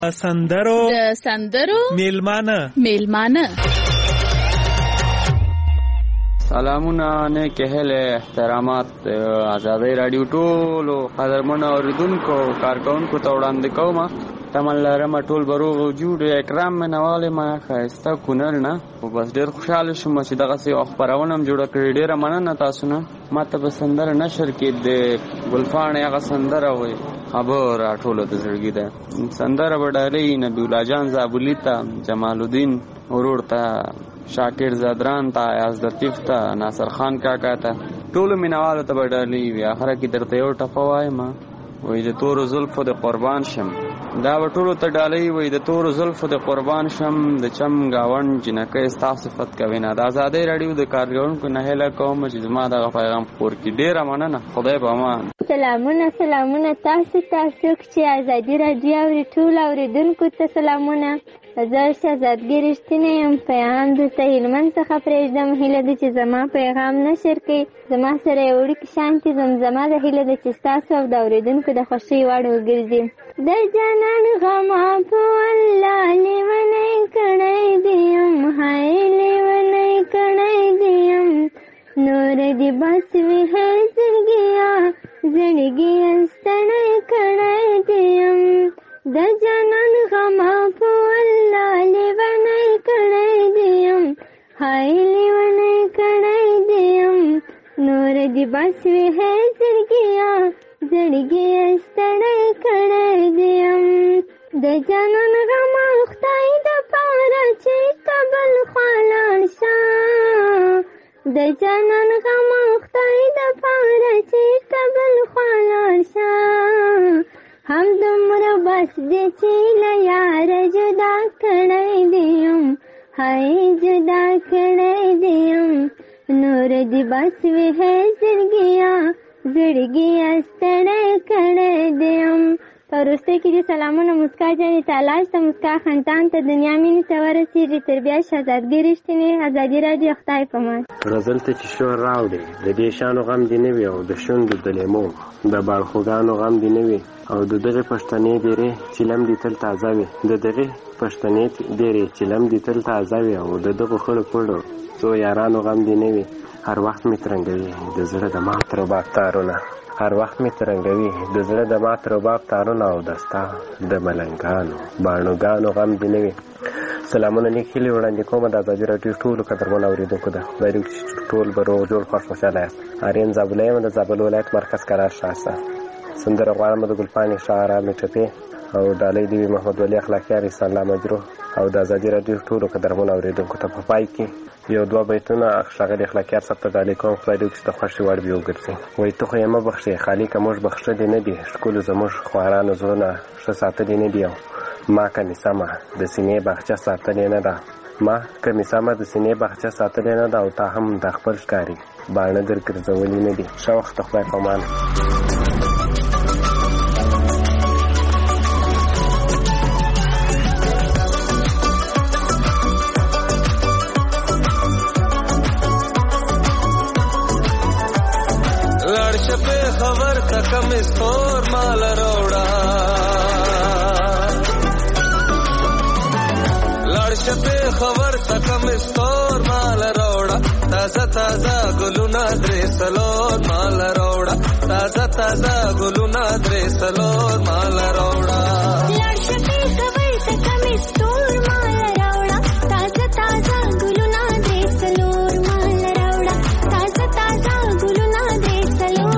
سندرو میلمانه سلامونه نیک هیله احترامات آزادۍ رادیو ټولو قدرمنو اوریدونکو کارکونکو ته وړاندې کوم. تمن لرم ټول بروغ وجود اکرام منواله ما خاسته کونر نه او بس ډیر خوشاله شوم چې دغه سي خبرونه هم جوړ کړی. ډیره مننه تاسو نه. ماته به سندره نشر کې د ګلفان هغه سندره وي خبر ټولو ته زړګی ده. سندره وډالې نبی الله جان زابلی ته، جمال الدین ورور ته، شاکر زادران ته، یاز لطیف ته، ناصر خان کاکا ته، ټولو مینوالو ته وډالې وي. اخره کې درته یو ټپه وایم وای د تور زلفو د قربان شم. دا ټولو ته ډالۍ وای د تور زلفو د قربان شم، د چم گاون جنکه ستا صفت کوي نه. د آزادۍ رادیو د کارګرونکو نه هیله کوم چې زما دغه پیغام خپور کړي. ډیره مننه. خدای به امان. سلامونه تاسو چې آزادۍ رادیو اوري ټول اوریدونکو ته سلامونه. زه شهزادګۍ رښتینی یم. پیغام دلته هلمند څخه پرېږدم. هیله ده چې زما پیغام نشر کړئ. زما سره یو وړوکی شانتې زمزمه ده. هیله ده چې ستاسو او د اوریدونکو د خوښۍ وړ وګرځي. د جانان غما په الله لیونی کړی دیم، های لیونی کړی دیم، نور دې بس وي هی زړګیا زړګیا ستړی کړی دیم. د جانان غما په الله لیونی کړی دیم، های لیونی کړی دیم، نور دې بس وي هی زړګیا زړګیا ستړی کړی دیم. د جانان غما خدای د پاره چې کبل خلاړ شه، د جانان غما خدای د پاره چې کبل خلاړ شه، هم دومره بس دې چې له یاره جدا کړی دیم، های جدا کړی دیم، نور دې بس وي هی زړګیا زړګیا ستړی کړی دیم. په وروستۍ کې دې سلامونه مسکا جانې تالاش ته، مسکا خندان ته، دنیا مینې ته ورسېږي. تر بیا شهزادګۍ رښتینې ازادي راډیو. خدای په امان. غزل ته چې شور راوړې د دې شانو غم دې نه وي، او د شونډو د لیمو د باړخوګانو غم دې نه وي، او د دغې پښتنې ډېرې چیلم دې تل تازه وي، د دغې پښتنې ډېرې چیلم دې تل تازه وي، او د دغو خړو پړو څو یارانو غم دې نه وي. هر وخت مې ترنګوي د زړه د مات رباب تارونه، هر وخت مې ترنګوي د زړه د مات رباب تارونه، او دستا د ملنګانو باڼوګانو غم دې نه وي. سلامونه نیک هیلې وړاندې کومه د ازادي راډیو ټولو قدرمنو اورېدونکو ده. خدای دې وکړي چې ټول به روغ جوړ خوښ خوشحاله یاست. آرین زابله یم د زابل ولایت مرکز کرار شاسته. سندره غواړم د ګلپاڼې شاعره مې ټپې او ډالۍ دې وي محمد ولی اخلاقیار احسان الله مجروح او د ازادي راډیو ټولو قدرمنو اورېدونکو ته. په پای کې یو دوه بیتونه ښاغلي اخلاقیار صاحب ته ډالۍ کوم. خدای دې وکړي چې د خوښې وړ وي وګرځي. وایي ته خو یې مه بخښې خالي که موږ بخښلي نه دي، ښکلو زموږ خوارانو زړونه ښه ساتلي نه دي، او ما که مې سمه د سینې باغچه ساتلې نه ده، ما که مې سمه د سینې باغچه ساتلې نه ده، او تا هم د خپل ښکاري باڼه در ګرځولي نه دي. ښه وخت د خدای په امان. خبر تکم استور مال روڑا لڑش پہ خبر تکم استور مال روڑا تازہ تازہ گلونا درے سلور مال روڑا تازہ تازہ گلونا درے سلور مال روڑا لڑش پہ خبر تکم استور مال روڑا تازہ تازہ گلونا درے سلور مال روڑا تازہ تازہ گلونا درے سلور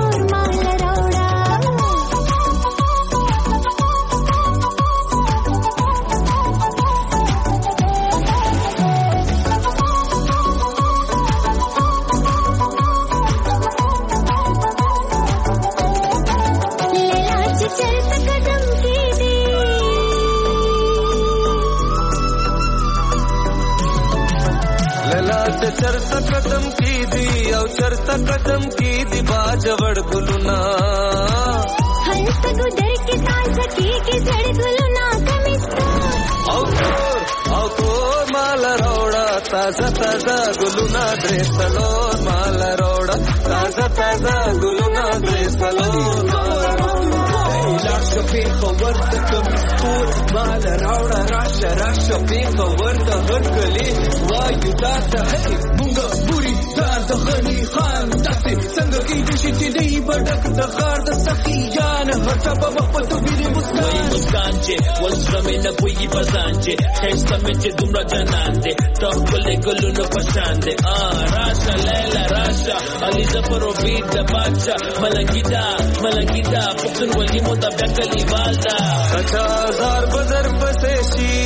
چرتا قدم کی دی او چرتا قدم کی دی باجوڑ گلونا ہنس گدر کی تازہ کی جڑ گلونا کمستا او کور مال روڑا تازہ تازہ گلونا درے سلور مال روڑا تازہ تازہ گلونا درے سلور مال روڑا لاش پہ خبر تکم استور مال راوړه راشه راشه پیغه ورته هرکلی وایو تاته هی مونږه بوري تار د غني خان تاسې څنګه کېدای شي چې دی به ډک د غار د سخیان هټه به مخ په توبېرې مسکان چې وزړه مې نه پوهېږي په ځان چې ښایسته مې چې دومره جنان دی ته ښکلې ګلونو په شان دی راشه لیلا راشه علیزه په روبیټ د بادشاه ملنګي ده پښتونولي مو د بیا کلیوال ده کچا هزار به در پسې شي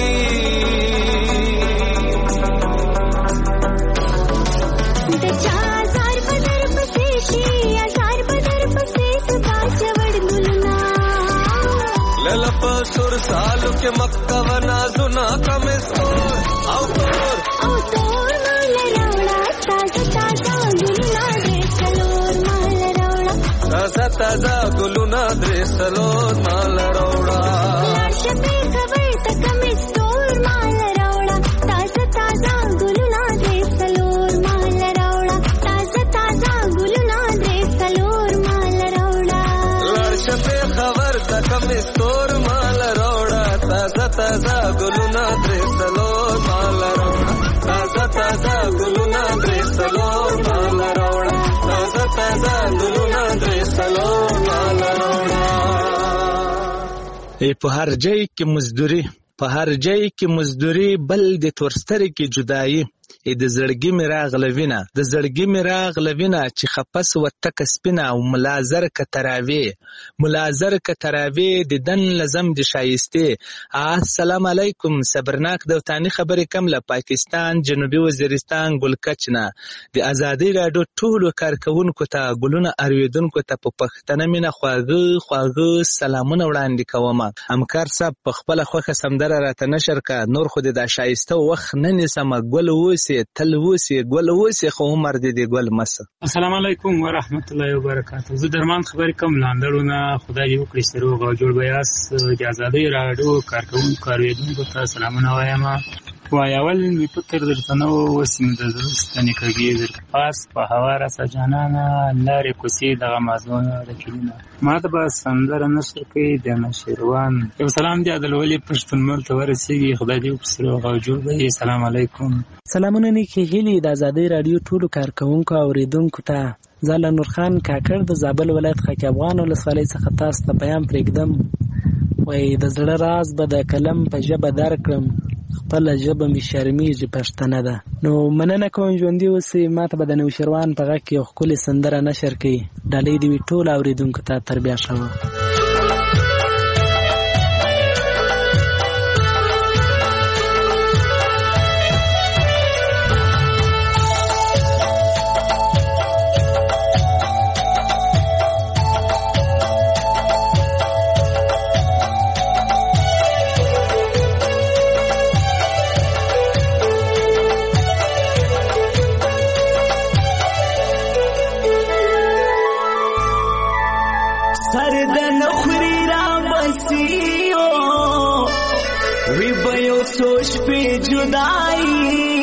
لپا سر سالو کے مکہ و نازونا کمستور او تور مال روڑا تازہ تازہ گلونا دے سلور مال روڑا تازہ تازہ گلونا دے سلور مال روڑا شپے خبر تک مستور مال روڑا تازہ تازہ گلونا دے سلور مال روڑا تازہ تازہ گلونا دے سلور مال روڑا شپے خبر تک مستور مال روڑا تازہ تازہ گلونا دے سلور مال روڑا تازہ تازہ گلونا دے سلور مال روڑا تازہ تازہ گلونا دے سلور مال روڑا په هر ځای کې مزدوري په هر ځای کې مزدوري بل د تورستري کې جدایي د زړګي مې راغلوینه د زړګي مې راغلوینه چې خپس وتک سپینه او ملازر کتراوي د دن لزم د شایسته السلام علیکم صبرناک دوتانی خبرې کم له پاکستان جنوبي وزیرستان ګلکچنه د ازادي راډیو ټولو کارکونکو ته ګلونه ارویدونکو ته په پښتنه مینه خواږه سلامونه وړاندې کوم همکار صاحب په خپل خوخه سمدره راته نشر کا نور خو د شایسته وخت نه نسم ګل وسی تل وسی ګل وسی خو عمر دې ګل مس السلام علیکم ورحمت الله وبرکاته زه درمان خبرې کوم لاندړونه خدای دې وکړي سروغ او جوړ بیاس د ازادي راډیو کارکونکو کاروونکو ته سلامونه وایم وایول می فکر درته نو وسیم د درستنې کږي در پاس په هواره سجانانا لارې کوسي دغه مازونه رکینه ما ته به سندره نشر کوي د نشروان یو سلام دی عدالولي پښتون مل ته ورسیږي خدای دې وکړي سروغ او جوړ بیاس السلام علیکم سلامونه نیکی هیلي د ازادي راډیو ټولو کارکونکو او اوریدونکو ته زاله نور خان کاکړ د زابل ولایت خاک افغان ولسوالۍ څخه تاسو ته پیغام پرېږدم وای د زړه راز به د قلم په ژبه درکړم خپل ژبه مې شرمېږي پښتنه ده نو مننه کوم ژوندي اوسئ ما ته به د نوشیروان په غږ کې یو ښکلې سندره نشر کړي ډالۍ دې وي ټولو اورېدونکو ته تر بیا ښه सोच पे जुदाई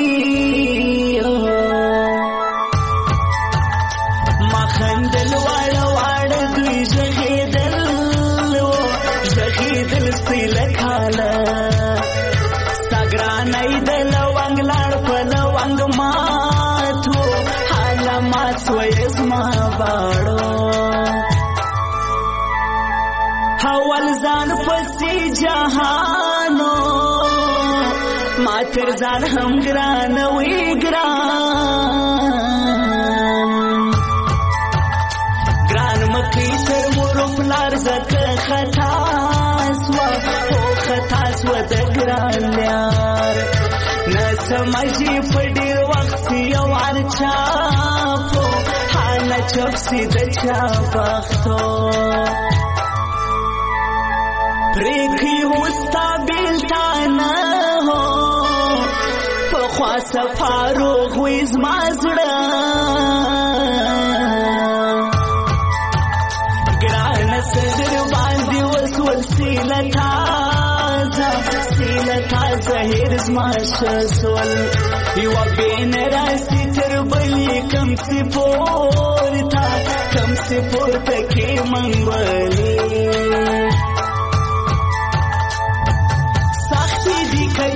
मखंदल वाड़ वाड़ दुई जगीदल से लखाला सगरानई दल वंग लाड़ पल वंग माथो हाला माथो यसमा बाड़ो हवल जान पसी जहानो मातर जान हम ग्रान वी ग्रान मकी सर मोरो फलार जक खतासवा द ग्रान यार न समझी पड़ी वक्त यवार छापो हाल चौकसी द छापो प्रेखी होस्ता बिलता न हो पख्वा सफारो हुईज माजड़ा ग्रान सदर बांधी वसवल सीलता जहिर माशल युवा बेन रासी तरबली कम से पोर तके मंगवली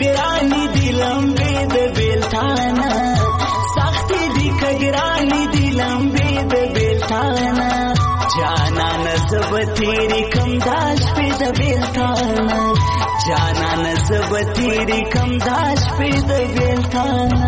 کګرانی دی لمبې د بیلتانه سختي دی کګرانی دی لمبې د بیلتانه جانان زب تیری کم داش په د بیلتانه جانان زب تیری کم داش په د بیلتانه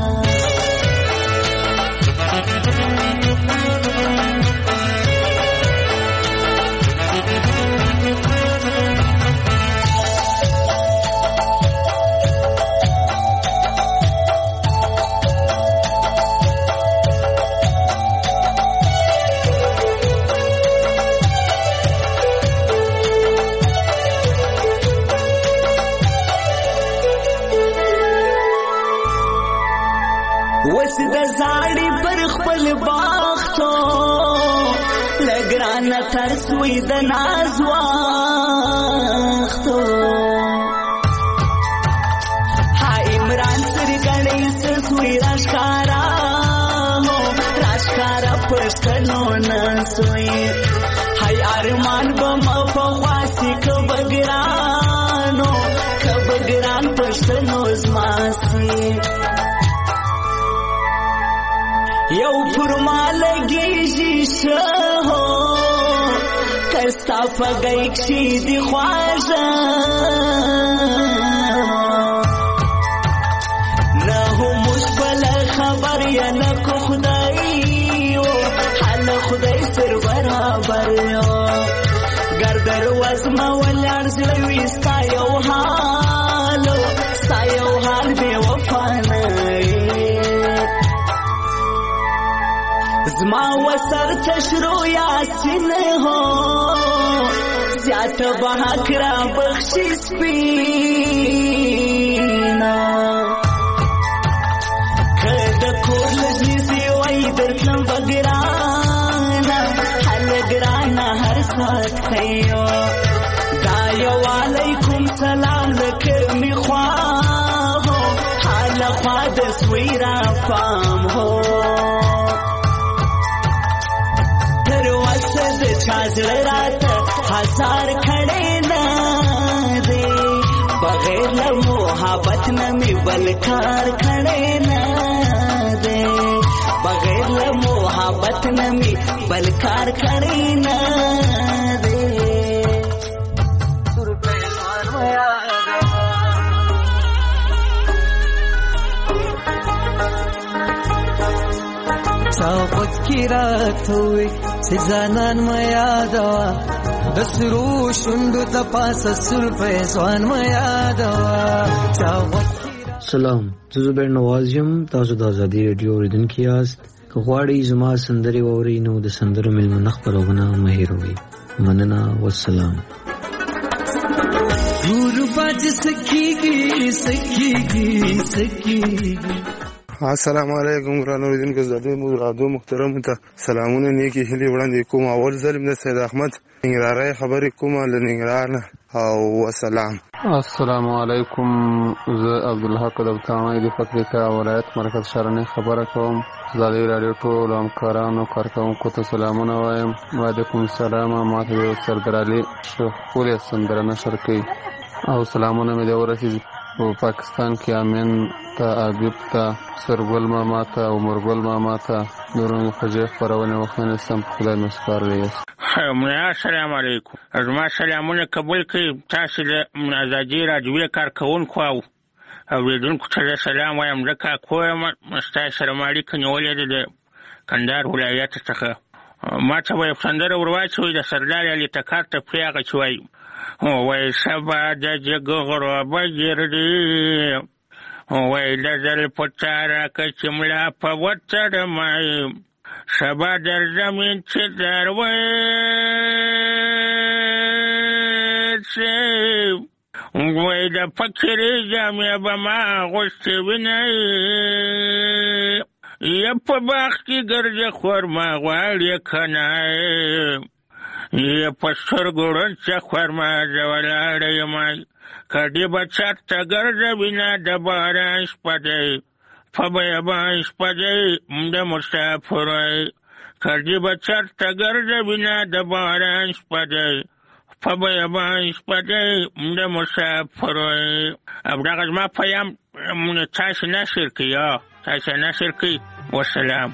وس د زاړي پر خپل باختو لګران ترسوي د ناز واختو ها عمران سر غړې سوي راشکارا پښتنو نسوي هاي ارمان بم په واسي کبګرانو کبګران پښتنو زماسي یو پرمالګي شهو کستا پګای کی دی خواجه نه هو مشبل خبر یا لکو خدای او حال خدای سر برابر یو ګردر وزما ولر زوي ستا یو حال به وفا نه زما وسر تشرو یاسین هو زیات بحکرا بخشی سپینا کد کول جنسی وای درتم بگرانا حل گرانا هر سات خیو دایو علیکم سلام لکمی خواه حال خواد سویرا فام هو چازړه رات هزار کړي نه دي بغیر له محبت نه می بلکار کړي نه دي بغیر له محبت نه می بلکار کړي نه دي چاوت کی رات ہوئی سزانان میادوا دسرو شندو تپاس سر پیسوان میادوا چاوت. سلام، زه زبیر نواز یم. تاسو د ازادي رادیو اوریدونکي یاست. که غواړئ زما سندرې واورئ نو د سندرو میلمنه خپرونه مه هېروئ. مننه، والسلام. السلام علیکم ګران اوریدونکو زده محترم ته سلامونه نیکی هلي وړاندې کوم. اول ځل د سید احمد ننګرهاري خبرې کوم له ننګرهار نه او والسلام. السلام علیکم، زه عبدالحق دبتاوی د پکتیکا ولایت مرکز شرنې خبره کوم. ازادي رادیو ټول همکارانو کارکوونکو ته سلامونه وایم. وعلیکم السلام. ماته د سردار علي ښکلې سندره نشر کوي او سلامونه مې د ورسېږي په پاکستان کې امین ته، عابد ته، سرګل ماما ته، عمرګل ماما ته نورو خوږې خپرونې وخت سم په خدای مسپارلی یاست. السلام علیکم. زما سلامونه قبول کړئ. تاسو د ازادي راډیو کارکوونکو او اورېدونکو ته سلام وایم. زه کاکو یم، ستاسو سره مې اړیکه نیولې ده د کندهار ولایت څخه. ما ته به یو سندره ور واچوئ د سردار علي ټکر ته پرې هغه چې وایي وای سبا د جګغرو بګردي وای د زل پتاره که ملا په وتر مای سبا در زمین چې در وای د فکرې جامې به ما غوستې وینئ یا په باغ کې ګرځې خورما غواړې که نه یا په سترګو ړنچه خورما زه ولاړه یمه کډې به چرته ګرځوي نه د باران شپه دی په بیابان شپه دی د مسافرۍ کډې به چرته ګرځوي نه د باران شپه دی فبای د مسافر ابدغه ما پیام مون تاسو نشر کیا تاسو نشر کی والسلام.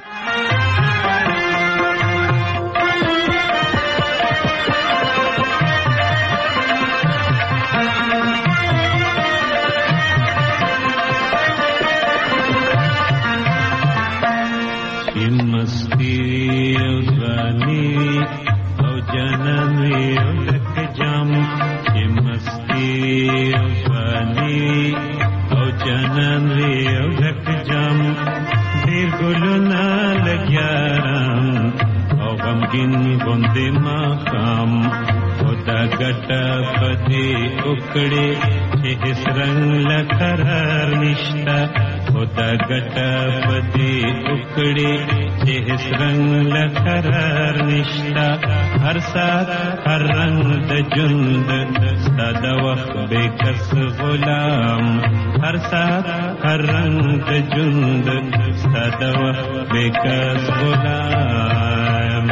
مستی او ځواني او جنمي او لک جام چې مستی او ځواني او جنمي او لک جام ډېر ګلونه لګیارم او غمګین غوندې ماښام خدا ګټه پدې وکړې چې هېڅ رنګ له قرار نشته خدا ګټه پدې وکړې چې هېڅ رنګ له قرار نشته هر ساعت هر رنګ د ژوند ستا د وخت بېکس غلام هر ساعت هر رنګ د ژوند ستا د وخت بېکس غلام.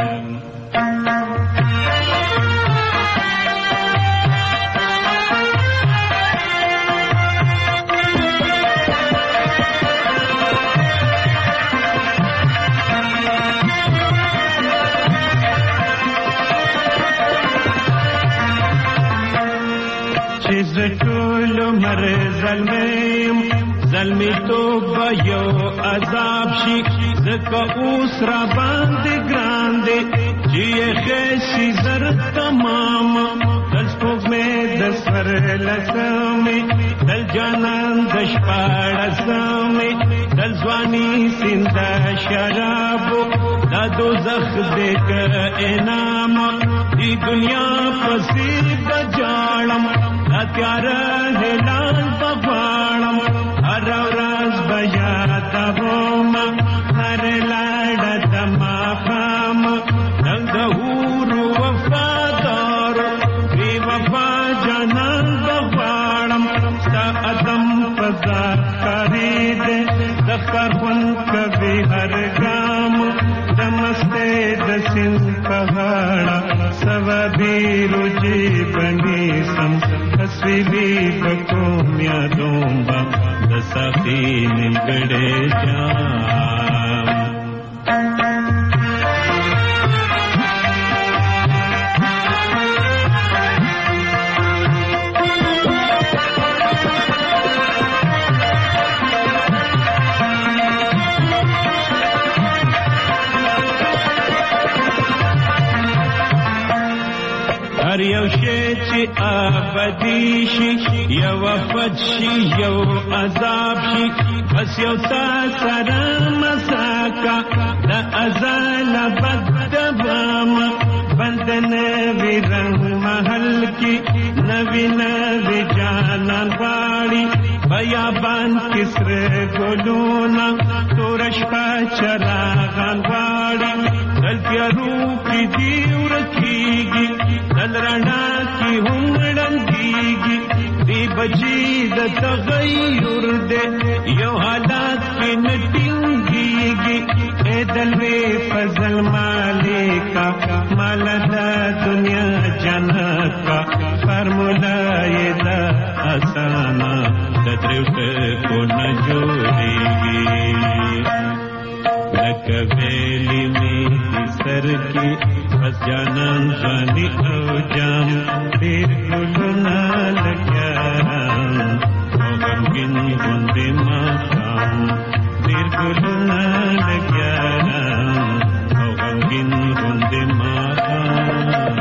ټول عمر زلمی توبه یو عذاب شي ځکه اوس را باندې ګران دی چې یې خېشي زر تمام دل سپوږمۍ د سر لسمې دل جانان د شپاړسمې دل ځواني سیند د شرابو دا دوزخ دی که انعام دی دنیا پسې بجاړم تیارا هلال بغواړم هر ورځ به یادوم هر لاړه د ماښام نن د حورو وفادارو بې وفا جانان بغواړم ستا عدم په ذات ښکاري دی د ښکار خوند کوي هر ګام د مستۍ د سیند په غاړه سوابي روجي بني سم تصویبی بکوم یادوم با د ساقی نیمګړی جام. هر یو شی چې ابدي شي یو وفات شي یو عذاب شي بس یو تا سره مساکا د ازال بدبام بند نوی رنگ محل کی نوی نوی جانان غاړي بیابان کسر ګلونا تورش پا چراغان غاړي دل پیارو کی دیو رکھیگی دل رڼا کی هم ړنګیږي دی بچی د تغیر دې یو حالات کې نټینګيږي اے دل وی فضل مالکا مال د دنیا جنت کا فارمولا یې دا اسانا د درو کو نه جوړيږي لکه ویلی می سر کی بس جانان غنی او جام پیر گلونا لگیارم او غمگین گندی ماقام پیر گلونا لگیارم او غمگین گندی ماقام.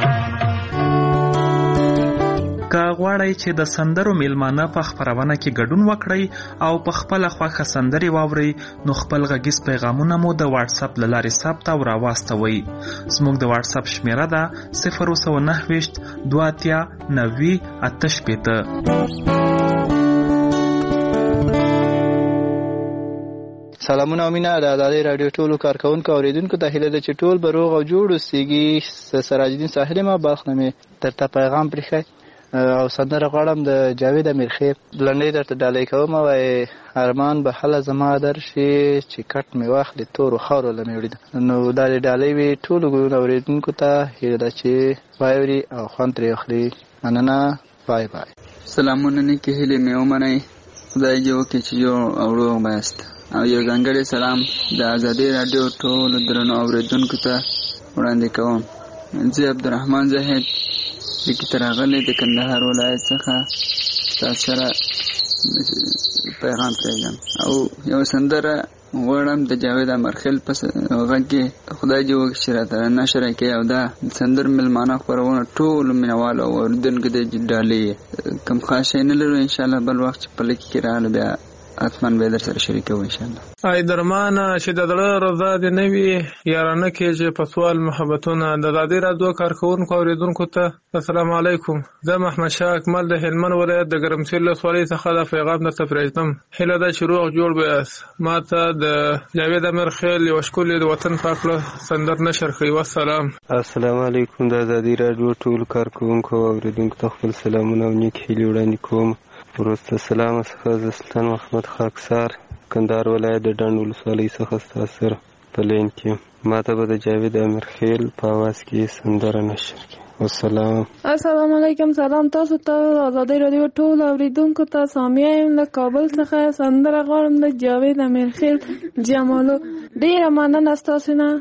که غواړئ چې د سندرو میلمانه په خپرونه کې ګډون وکړئ او په خپله خوښه سندرې واورئ نو خپل غږیز پیغامونه مو د واتساپ له لارې ثبت او راواستوئ. زموږ د واتساپ شمیره ده 029 2 90 88. سلامونه او مینه د ازادۍ رادیو ټولو کارکونکو اوریدونکو ته هیله ده چې ټول به روغ او جوړ اوسیږي. سراج الدین ساحلي ما باخنمې درته پیغام پرېښی او سندره غواړم د جاوید امیرخیل لنډۍ درته ډالۍ کوم. وایي ارمان به هله زما درشي چې کټ مې واخلي تورو خاورو له مې وړي. نو دا ډالۍ وي ټولو ګلونو اورېدونکو ته هیله ده چې واوري او خوند ترې واخلي. مننه. بای بای. سلامونه نیکې هیلې مې ومنئ. خدای دې وکړي چې جوړ او روغ بایاست. او یو ځانګړی سلام د ازادۍ راډیو ټولو درنو اورېدونکو ته وړاندې کوم. زه عبدالرحمن زاهد لیکي راغلی د کندهار ولایت څخه تاسو سره پیغام پرېږدم او یو سندره غواړم د جاوید امیرخیل په غږ کې. خدای دې وکړي چې راته نشر یې کړي او دا سندر مېلمانه خپرونه ټولو مینهوالو او اورېدونکو ته ډالۍ کوم خاص شی نه لرو. انشاءالله بل وخت چې په لیک کې راغله بیا حتما به در سره شریکوو انشاءالله. ای درمانه چې د زړه رضا دې نه وي یارانه کېږي په سوال محبتونه. د ازادۍ راډیو کارکوونکو اورېدونکو ته السلام علیکم. زه محمد شاه اکمل د هلمند ولایت د ګرمسیر ولسوالۍ څخه دا پیغام درته پرېږدم. هیله ده چې روغ جوړ به یاست. ما ته د جاوید امیرخیل یوه ښکلې د وطن پاک سندر نشر کړئ. والسلام. السلام علیکم. د ازادۍ راډیو ټولو کارکوونکو او اورېدونکو ته خپل سلامونه او نیک هیلې وړاندې کوم. وروسته سلام څخه زه سلطان محمد خاکسار کندهار ولایت د ډنډ ولسوالۍ څخه ستاسو سره په لین کې. ما ته به د جاوید امیرخیل په اواز کې سندره نشر کړي. والسلام. السلام علیکم. سلام تاسو ته ازادۍ راډیو ټولو اورېدونکو ته. سامیه یم له کابل څخه. سندره غواړم د جاوید امیرخیل جمالو. ډېره مننه ستاسو نه.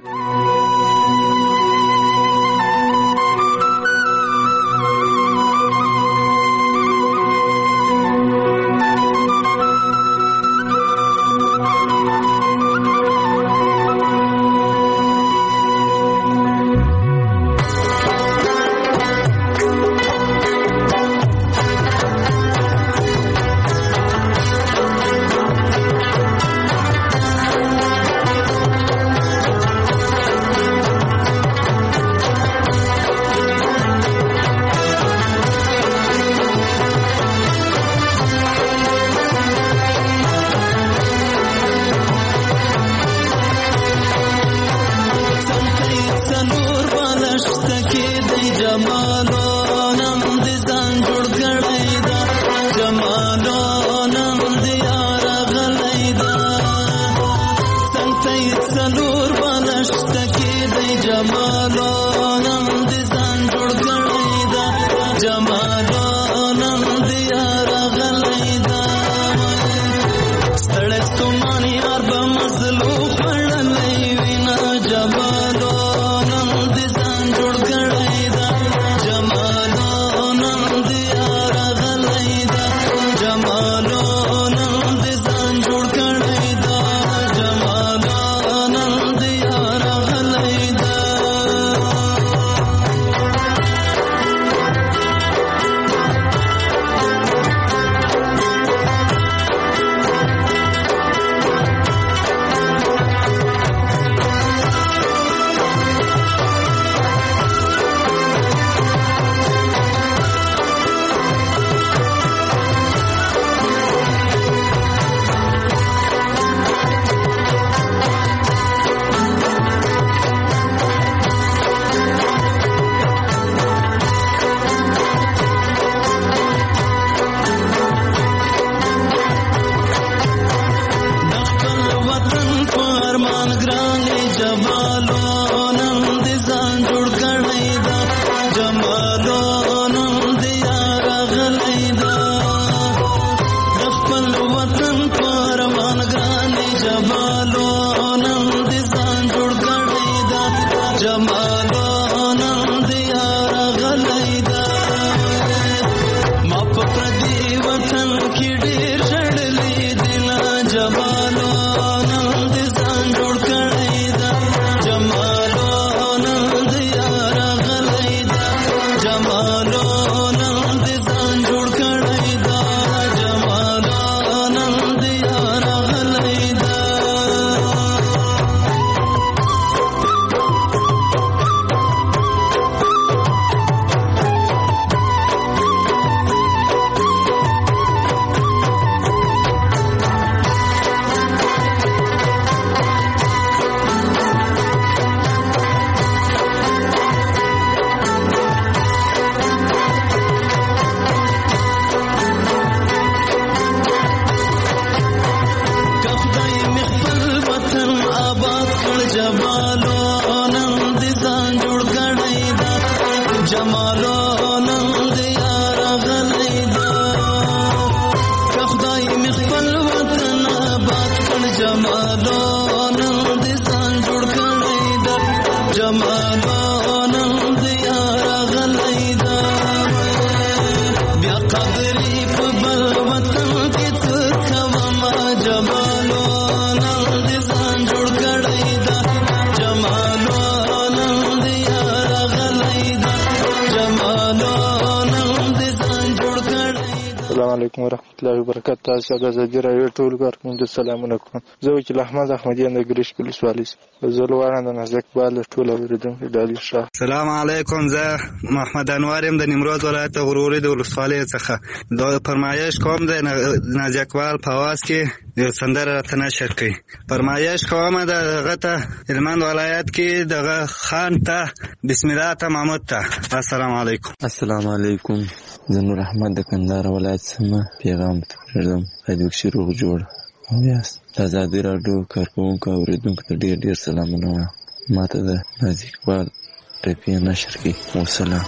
علیکم ورحمت الله وبرکاته. تاسو د ازادي راډیو ټول کارکوونکو سلامونه کوم. زه وکیل احمد احمدیان د ګریش پولیس والي زه لوړان د نازک بال ټول اوریدونکو د علي شاه. سلام علیکم. زه محمد انور يم د نیمروز ولایت غروري د ولسوالۍ څخه. د فرمایش کوم د نازک بال په واس کې یو سندره راته نشر کړي. فرمایش کوم د غته هلمند ولایت کې د خان ته بسم الله ته محمود ته. السلام علیکم. السلام علیکم. زه نور احمد د کندهار ولایت سمه پیغام پرېږدم. باید وکړي روغ جوړ او یاست. د ازادي راډیو کارکوونکو او اورېدونکو ته ډېر ډېر سلامونه وایم. ماته د نازک بال ټپې نشر کړي. والسلام.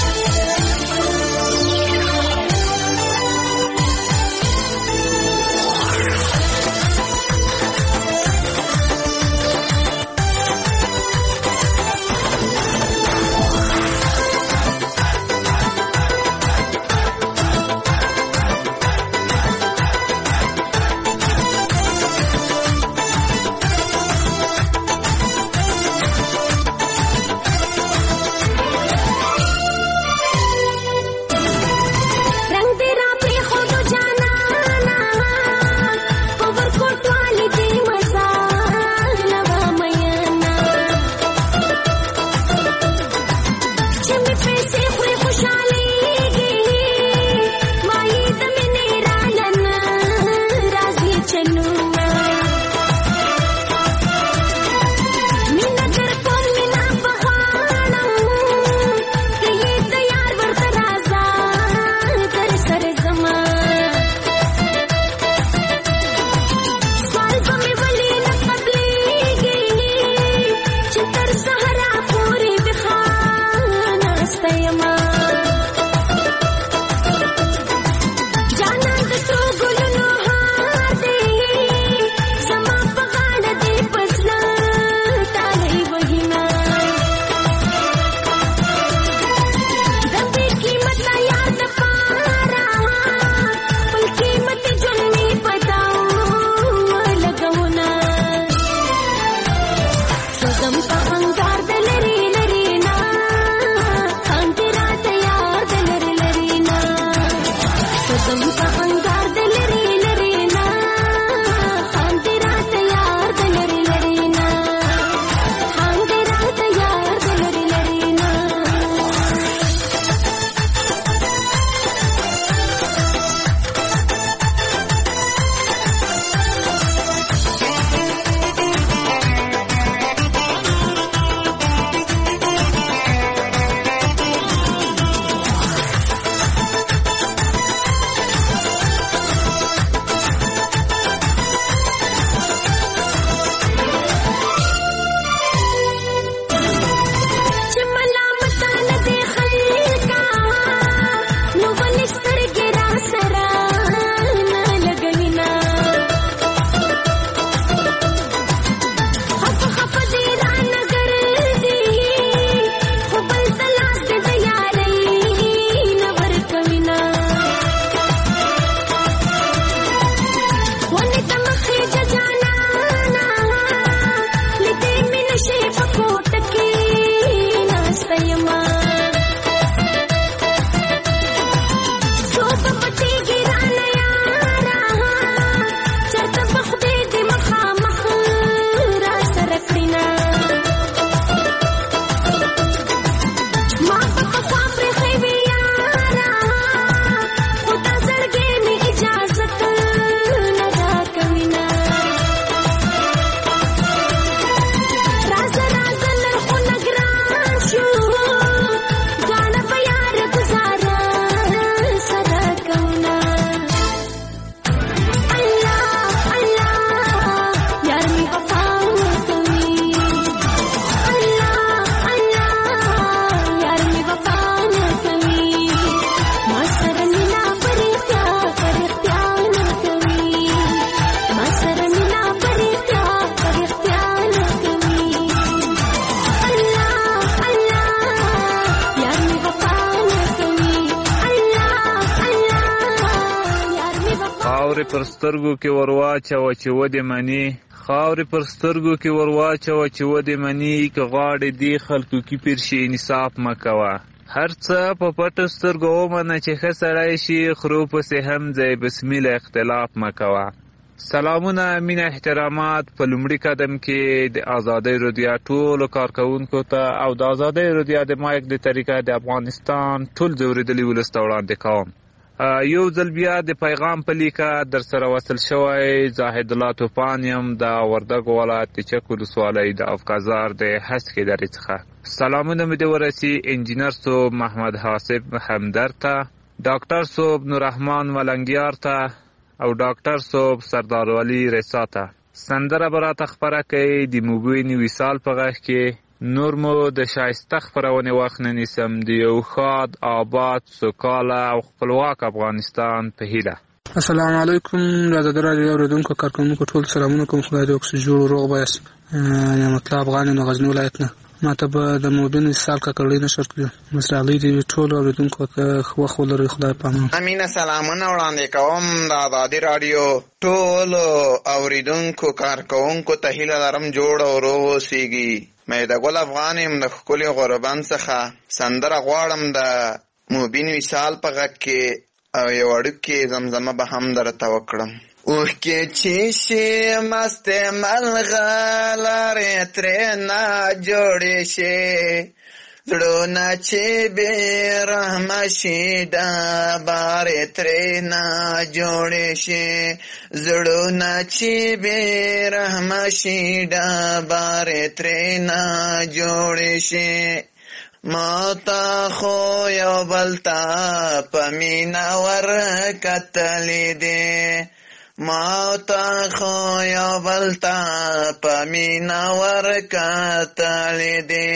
خاورې پر سترګو کې ورواچوه چې ودې مني، خاورې پر سترګو کې ورواچوه چې ودې مني، که غواړې دې خلکو کې پیر شي انصاف مه کوه، هر څه په پټو سترګو ومنه چې ښه سړی شي، خرو پسې هم ځای بسمیله اختلاف مه کوه. سلامونه، مینه، احترامات په لومړي قدم کې د ازادۍ رادیو ټولو کارکوونکو ته او د ازادۍ رادیو د مایک د طریقه د افغانستان ټول ځورېدلي ولس ته وړاندې کوم. یو ځل بیا د پیغام په لیکه در سره وصل شوی زاهد الله توپان یم د وردګو ولایت د چک ولسوالۍ د افکازار د هسکې درې څخه. سلامونه مې دې ورسي انجینر صوب محمد حاسب همدر ته، ډاکټر صوب نوررحمان ملنګیار ته او ډاکټر صوب سردار ولی رسا ته. سندره به راته خپره کوي د مبین وصال په غږ کې. نور مو د شایسته خپرونې وخت نه نیسم د یو ښاد، آباد، سوکاله او خپلواک افغانستان په هیله. السلام علیکم د ازادۍ راډیو اورېدونکو کارکوونکو ټول سلامونه کوم. خدای دې وکړي جوړ روغ بایاست. نعمت الله افغان یم د غزني ولایت نه. ماته به د مبین وصال کاکړۍ نشر کړي مسرالۍ دې ټول اورېدونکو ته وخت ولري. خدای پامان. امینه سلامونه وړاندې کوم د ازادۍ راډیو ټولو اورېدونکو کارکوونکو ته هیله لرم جوړ او روغ اوسېږي. مې د ګل افغان یم د ښکلي غوربند څخه. سندره غواړم د مبین وصال په غږ کې او یو وړوکې زمزمه به هم درته وکړم. اوښکې چې شي مستې ملغلرې ترې نه جوړې شي، زړونه چې بې رحمه شي ډبرې ترې نه جوړې شي، زړونه چې بې رحمه شي ډبرې ترې نه جوړې شي. ما تا خو یو بل ته په مینه ورکتلې دي، ما تا خو یو بل ته په مینه ورکتلې دي.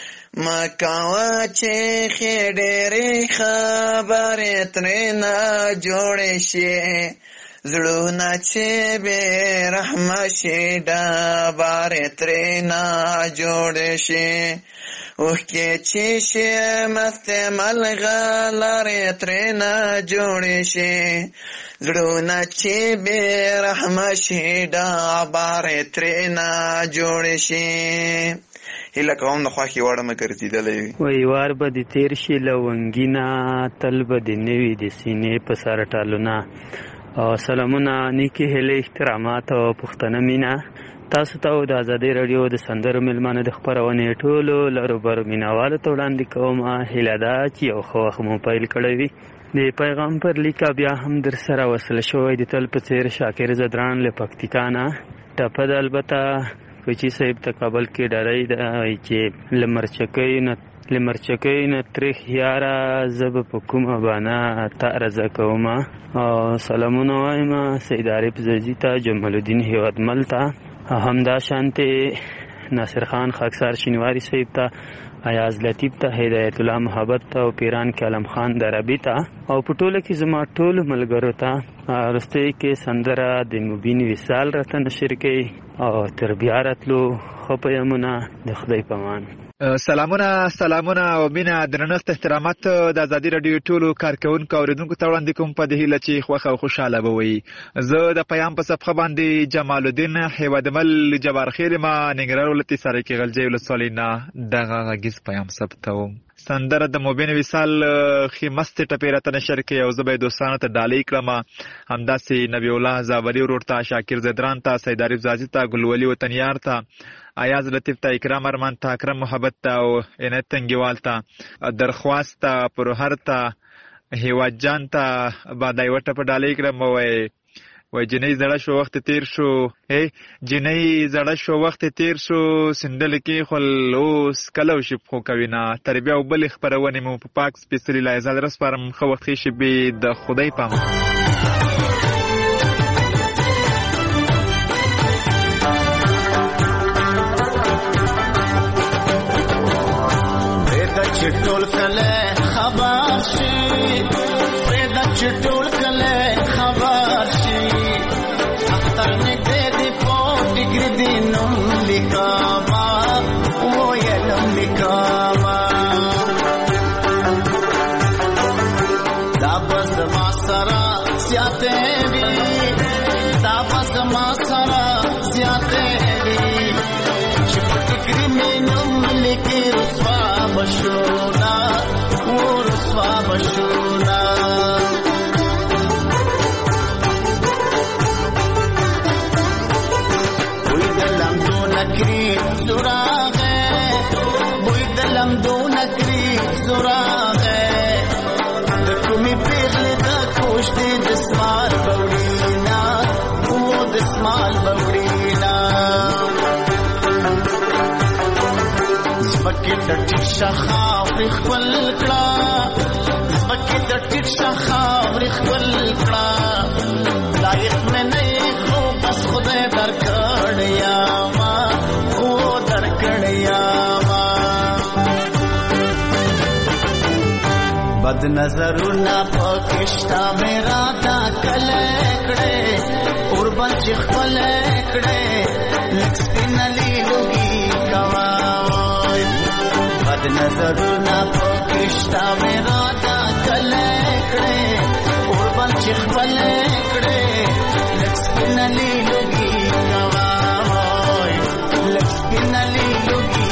مکوه چې ښې ډېرې خبرې ترې نه جوړې شي، زړونه چې بې رحمه شي ډبرې ترې نه جوړې شي. اوښکې چې شي مستې ملغلرې ترې نه جوړې شي، زړونه چې بې رحمه شي ډبرې ترې نه جوړې شي. هیله کوم د خوښې وړ مې ګرځېدلی وي. وایي وار به دې تېر شي له ونګینه، تل به دې نه وي د سینې په سر ټالونه. سلامونه، نیکې هیلې، احترامات او پښتنه مینه تاسو ته د ازادۍ راډیو د سندرو میلمانه د خپرونې ټولو لروبرو مینوالو ته وړاندې کوم. هیله ده چې یو ښه وخت مو پیل کړی وي. د پیغام پر لیکه بیا هم در سره وصل شوی د تل په څېر شاکر زدران له پکتیکا نه. ټپه ده البته کوچي صاحب ته کابل کې ډری ده چې له مرچکۍ نه تریخ یاره زه به په کومه بانه ته عرضه کوم. سلامونه وایم سید عارف زیزي ته، جمال الدین هیوادمل ته، همدا شانتې ناصر خان خاکسار شینواري صاحب ته، ایاز لطیف ته، هدایت الله محبت ته او پیران کې علم خان دربي ته او په ټوله کې زما ټولو ملګرو ته. وروستۍ کې سندره د مبین وصال راته نشر کوي او تر بیا راتلو ښه پیغامونه د خدای په امان. سلامونه او مینه، درنښت، احترامات د ازادۍ راډیو ټولو کارکوونکو اورېدونکو ته وړاندې کوم په دې هیله چې خوښه او خوشحاله به وي. زه د پیام په صفحه باندې جمال الدین هیوادمل جبارخیل ما ننګرهار ولایت سرای کې غلجی ولسوالۍ نه دغه غږیز پیام ثبتوم. سندره د مبین وصال ښې مستې ټپې راته نشر کړې او زه به یې دوستانو ته ډالۍ کړم. همداسې نبی الله زاولي ورور ته، شاکر زدران ته، سید عارف زازي ته، ګلولي وطنیار ته، ایاز لطیف ته، اکرام ارمان ته، اکرم محبت ته او عنایت تنګیوال ته، درخواست ته، پروهر ته، هیواد جان ته به دا یوه ټپه ډالۍ کړم. وای جنۍ زړه شو وخت تیر شو، جنۍ زړه شو وخت تیر شو، سندل کې خل اوس کلو شي خو کوي نه. تربیه او بلې خپرونې مو په پاک سپېڅلي لایزال رسپارم. ښه وخت ښې شېبې د خدای په امان. چې ټول کله خبر شي، پرېږده چې ټول کله خبر شي، اختر نږدې دی په ډګر دی نوم لیکمه، ویلم لیکمه، دا به زما سره زیاتې وي، دا به زما سره زیاتې وي، چې په ډګر مې نوم لیکي رسوا بشونا رسوا بشونا بوی دلم دو نکری زراغه بوی دلم دو نکری زراغه دکمی پیغلی دا کوشتی دسمال بوڑینا او دسمال بوڑینا زبکی دا ٹیٹ شخاوری خول کڑا زبکی دا ٹیٹ شخاوری خول کڑا لائق میں نہیں خو بس خود در کڑیا ما او در کڑیا ما بد نظرنا پکشتا میرا دا کلکڑے اور بچ خلکڑے لکسپن لیلوگی کواوی بد نظرنا پکشتا میرا دا کلکڑے اور بچ خلکڑے لکسپن لیلوگی کواوی لکسپن لیلوگی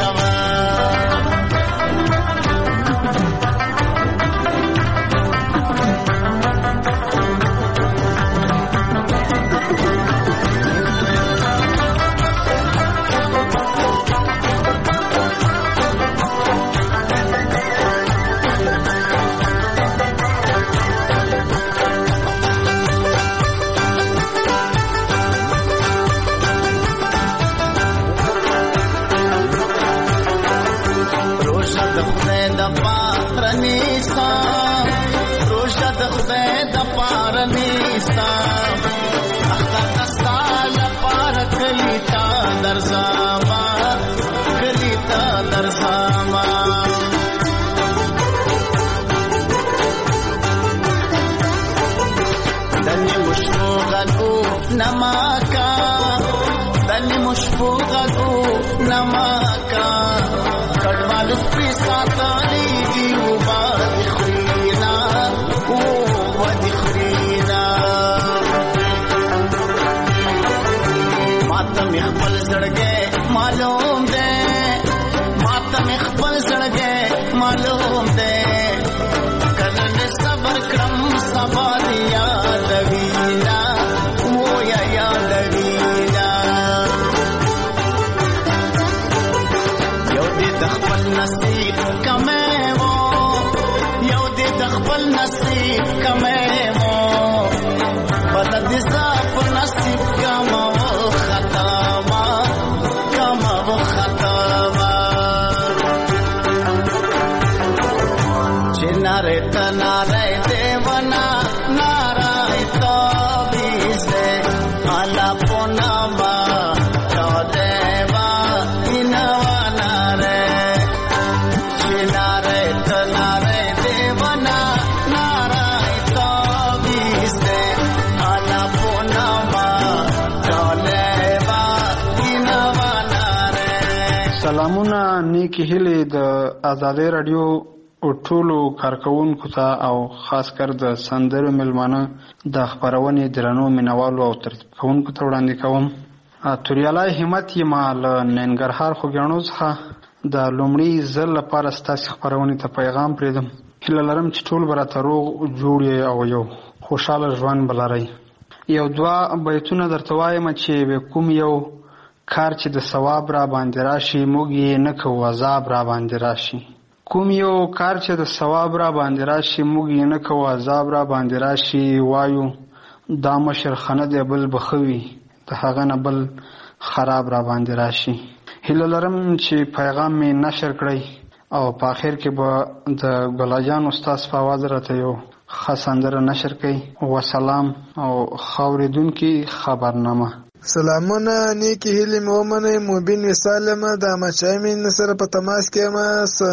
نیکی هیلې د آزادۍ رادیو ټولو کارکونکو ته او خاص کر د سندرو مېلمانه د خپرونې درنو مینوالو او ترتیب کوونکو ته وړاندې کوم. توریالی همت یم له ننګرهار خوږیاڼو څخه د لومړي ځل لپاره ستاسې خپرونې ته پیغام پرېږدم. هیله لرم چې ټول به راته روغ جوړ او یو خوشحاله ژوند به لرئ. یو دوه بیتونه درته وایم چې کوم یو کار چې د ثواب را باندې راشي موږ یې نه کوو عذاب را باندې راشي. کوم یو کار چې د ثواب را باندې راشي موږ یې نه کوو عذاب را باندې راشي. وایو دا مشر خنه دی بل بخوي د هغه نه بل خراب را باندې راشي. هیله لرم چې پیغام مې نشر کړئ او په آخر کې به د ګلاجان استاد په आवाज راته یو ښه سندره نشر کړئ. وسلام او خاوریدونکي خبرنامه. سلامونه نیکی هیلې مې ومنئ. مبین وصال یم د احمدشاه امین سره په تماس کې یم.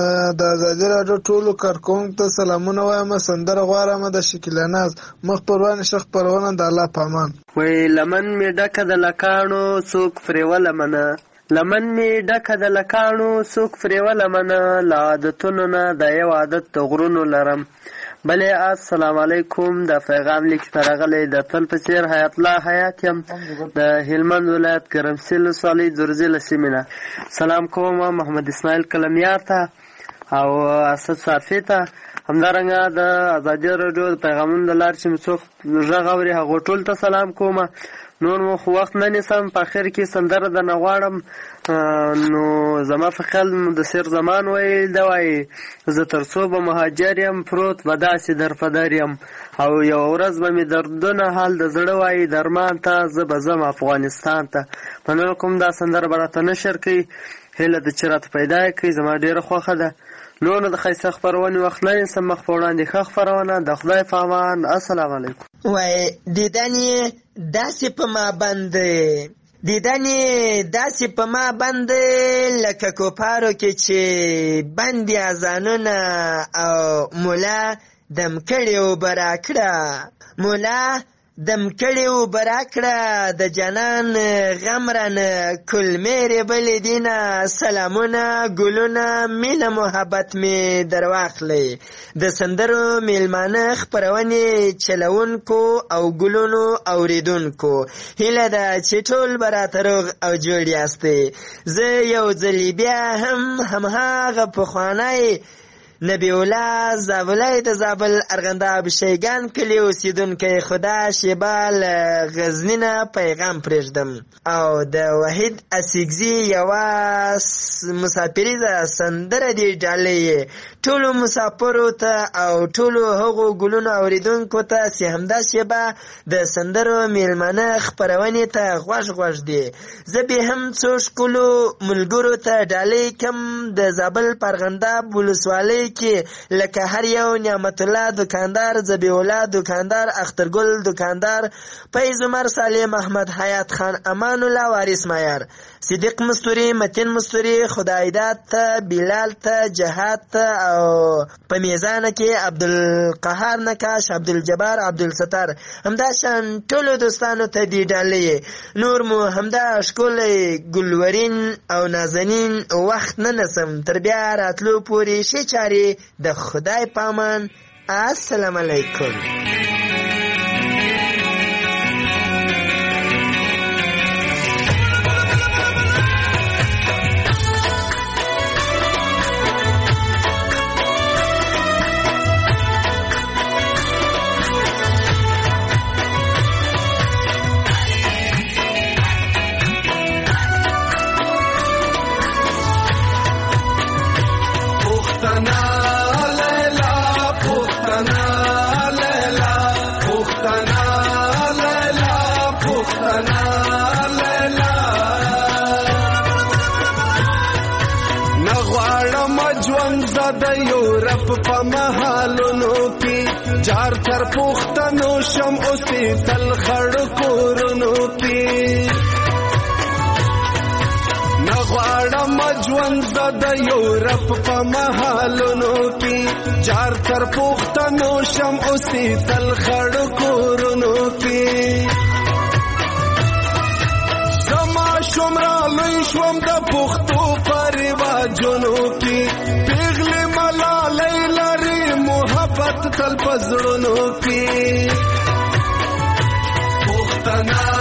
د ازادي راډیو ټولو کارکوونکو ته سلامونه وایم. سندره غواړم د شکیلا ناز مخ پروانې ښه خپرونه د الله په امان. وی لمن مې ډکه د لکاڼو څوک پرېوله منه لمن مې ډکه د لکاڼو څوک پرېوله منه له عادتونو نه د یو عادت د غرونو لرم. بلې السلام علیکم. د پیغام لیک ته راغلی د تل په څېر حیات الله حیات یم د هلمند ولایت ګرمسیر ولسوالۍ درزي له سیمې نه. سلام کوم محمد اسماعیل کلمیار ته او اسد صافي ته همدارنګه د ازادي راډیو د پیغامونو د لارې چې مې څوک غږ اوري هغو ټولو ته سلام کوم. نور مو خو وخت نه نیسم، په اخر کې سندره درنه غواړم. نو زما په خیال مدثر زمان ویل ده وایي زه تر څو به مهاجر یم پروت به داسې در په در یم، او یوه ورځ به مې دردونه حال د زړه وایي درمان ته زه به ځم افغانستان ته. مننه کوم دا سندره به راته نشر کوي، هیله ده چې راته پیدا یې کړي، زما ډېره خوښه ده. نو د ښایسته خپرونې وخت نه نیسم، مخ په وړاندې ښه خپرونه د خدای په امان. السلام علیکم. وای دیدن یې داسې په ما بندې، دیدن یې داسې په ما بندې لکه کوپارو کې چې بندي اذانونه او مولا دم کړي اوبه راکړه، مولا دم کړي اوبه راکړه، د جانان غم رانه کلمې بلې دینه، سلامونه ګلونه مینه محبت مې در واخلئ. د سندرو میلمانه خپرونې چلونکو او ګلونو اوریدونکو هیله ده چې ټول به راته روغ او جوړ یاستئ. زه یو ځلې بیا هم همهغه پخوانی نبی الله زابلی د زابل ارغنداب شیګان کلي اوسیدونکی خدا شیبه له غزني نه پیغام پرېږدم او د وحید اسیګزي یوه مسافریزه سندره دې ډالۍ ټولو مسافرو ته او ټولو هغو ګلونو اوریدونکو ته چې همدا شیبه د سندرو میلمانه خپرونې ته غوږ غوږ دي. زه بیا هم څو ښکلو ملګرو ته ډالۍ کم د زابل په ارغنداب ولسوالۍ کې لکه هر یو نعمت الله دکاندار، ذبیح الله دکاندار، اخترګل دکاندار، فیض عمر، صالح محمد، حیات خان، امان الله، وارث معیار، صدیق مستوری، متین مستوری، خدایداد ته، بلال ته، جهاد ته او په میزانه کې عبدالقهار نکاش، عبدالجبار، عبدالستار، همدا شان ټولو دوستانو ته دی ډالۍ. نور مو همدا ښکلی ګلورین او نازنین وخت نه نسم، تر بیا راتلو پورې ښې چارې د خدای په امان. السلام علیکم. په محالونو کې جار تر پښتنو شم اوسې تل خړ کورونو کې نغواړم ژوند زده یورپ په محالونو کې جار تر پښتنو شم اوسې تل خړ کورونو کې زما شمرا لوی شوم د پښتو په رواجونو کې تل پزړونو کې پښتنه